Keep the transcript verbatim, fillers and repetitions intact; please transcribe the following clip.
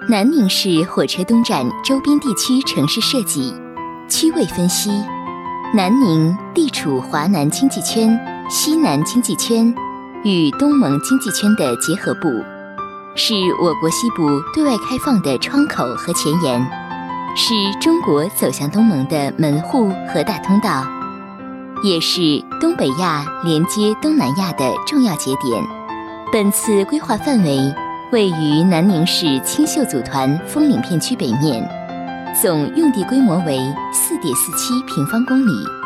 南宁市火车东站周边地区城市设计，区位分析。南宁地处华南经济圈、西南经济圈与东盟经济圈的结合部，是我国西部对外开放的窗口和前沿，是中国走向东盟的门户和大通道，也是东北亚连接东南亚的重要节点。本次规划范围位于南宁市青秀组团枫岭片区北面，总用地规模为 四点四七平方公里。